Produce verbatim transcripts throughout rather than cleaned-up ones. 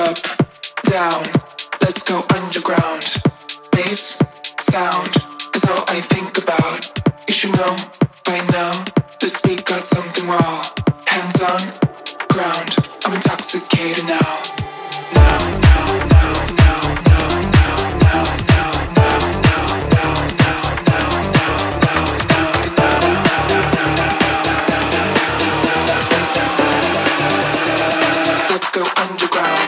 Up, down, let's go underground. Bass, sound is all I think about. You should know by now, this beat got something raw. Hands on ground, I'm intoxicated now. Now, now, now, now, now, now, now, now, now, now, now, now, now, now, now, now. Let's go underground.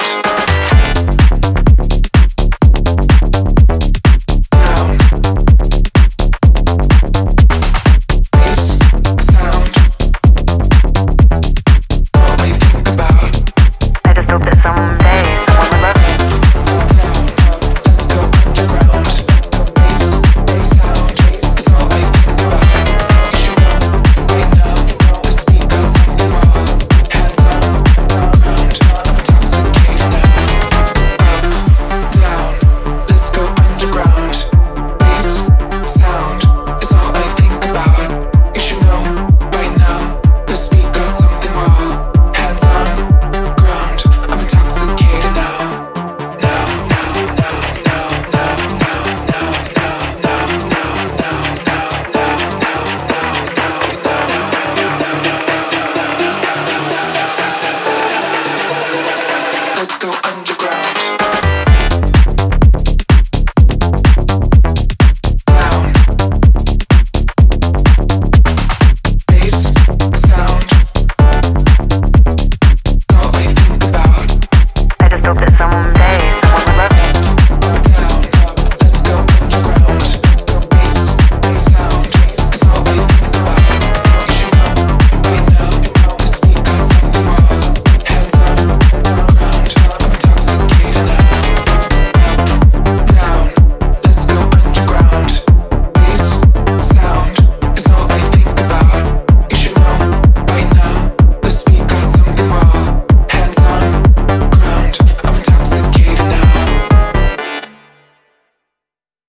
Let's go underground.